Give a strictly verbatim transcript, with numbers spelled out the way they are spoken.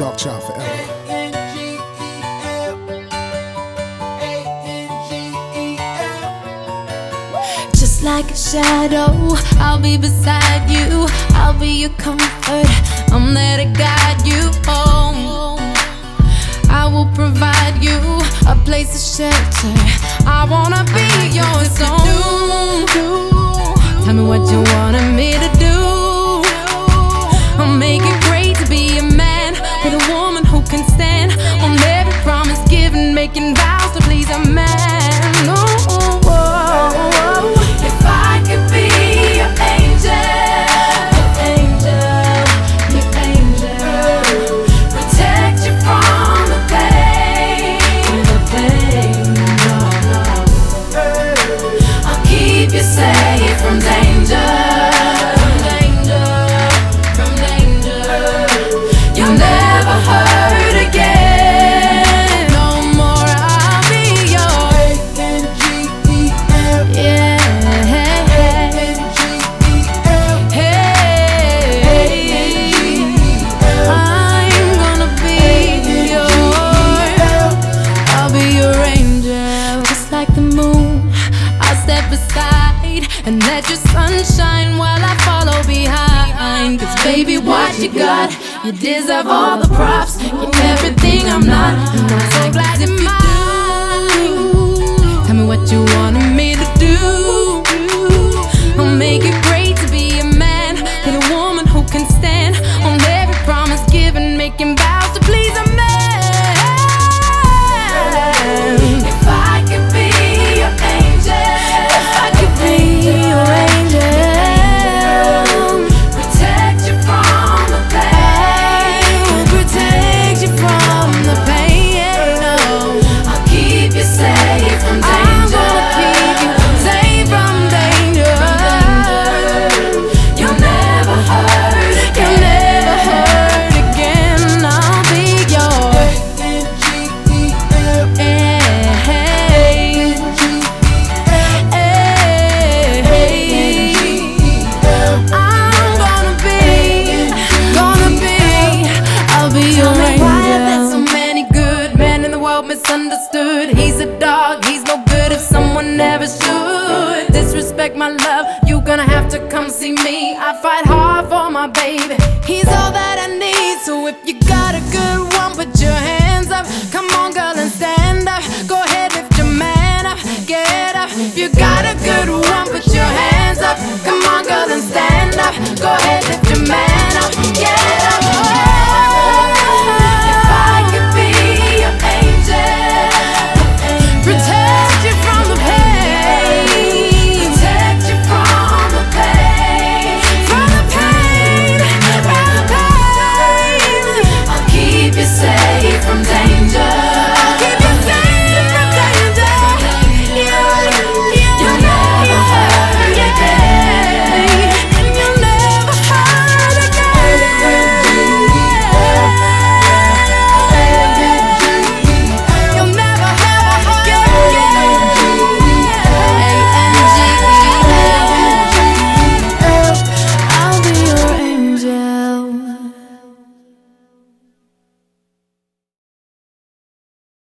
Dark Child forever. Just like a shadow, I'll be beside you. I'll be your comfort. I'm there to guide you home. I will provide you a place of shelter. I wanna be your zone. Tell me what you wanted me to do. I'll make it great to be a man with a woman who can stand on every promise given, making vows to please a man. Oh, oh, oh, oh. If I could be your angel, your angel, your angel, protect you from the pain, the pain. No, no. I'll keep you safe from danger. And let your sun shine while I follow behind. Cause baby, what you got, you deserve all the props. You're everything I'm not, and I'm so glad you're mine. Tell me what you wanted me to do. I'll make it great to be a man with a woman who can stand on every promise given, making vows to please a man. If I could be your angel, if I could be your angel, protect you from the pain, protect you from the pain. No, I'll keep you safe from danger. I'm gonna keep you safe from danger. You'll never hurt again. You'll never hurt again. I'll be yours. Misunderstood. He's a dog, he's no good if someone never should. Disrespect my love, you gonna have to come see me. I fight hard for my baby, he's all that I need. So if you got a good one, put your hands up. Come on, girl, and stand.